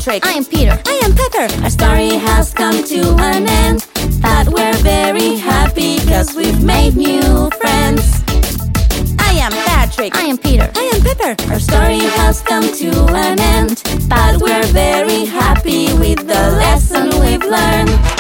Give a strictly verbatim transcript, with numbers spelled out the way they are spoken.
Patrick. I am Peter. I am Pepper. Our story has come to an end, but we're very happy cause we've made new friends. I am Patrick. I am Peter. I am Pepper. Our story has come to an end, but we're very happy with the lesson we've learned.